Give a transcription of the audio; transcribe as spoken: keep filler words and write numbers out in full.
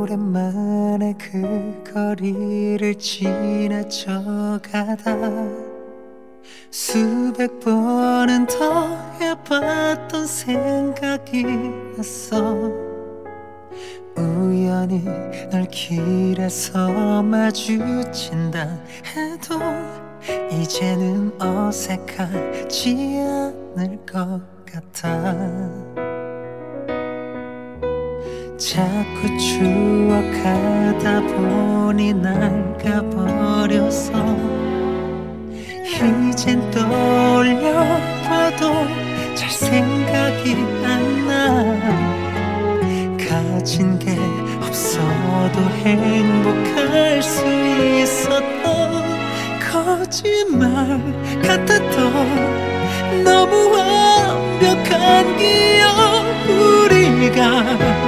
오랜만에 그 거리를 지나쳐가다 수백 번은 더 해봤던 생각이 났어. 우연히 널 길에서 마주친다 해도 이제는 어색하지 않을 것 같아. 자꾸 추억하다 보니 날 가버려서 이젠 떠올려봐도 잘 생각이 안 나. 가진 게 없어도 행복할 수 있었던 거짓말 같았던 너무 완벽한 기억. 우리가